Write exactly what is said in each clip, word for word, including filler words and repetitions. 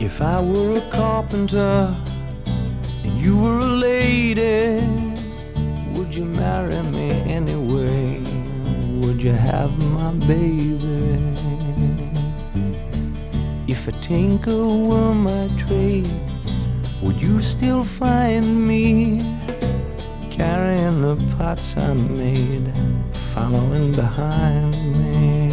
If I were a carpenter and you were a lady, would you marry me anyway? Would you have my baby? If a tinker were my trade, would you still find me carrying the pots I made, following behind me?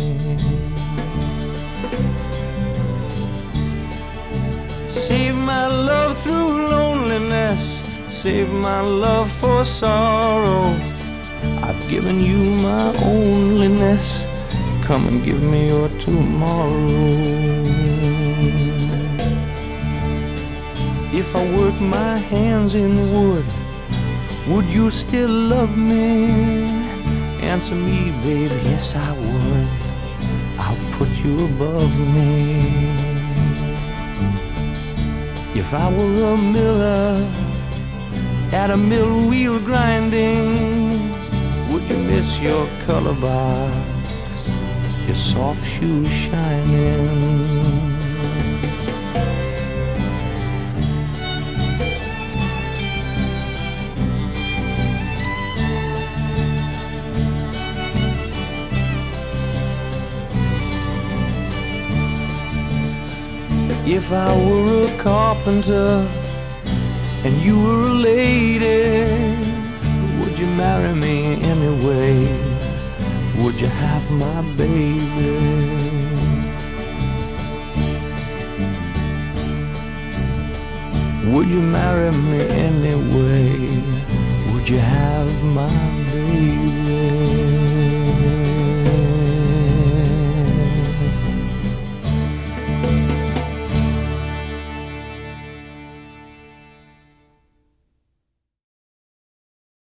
Save my love through loneliness, save my love for sorrow. I've given you my onlyness, come and give me your tomorrow. If I work my hands in wood, would you still love me? Answer me, babe, yes I would. I'll put you above me. If I were a miller at a mill wheel grinding, would you miss your color box, your soft shoes shining? If I were a carpenter and you were a lady, would you marry me anyway? Would you have my baby? Would you marry me anyway?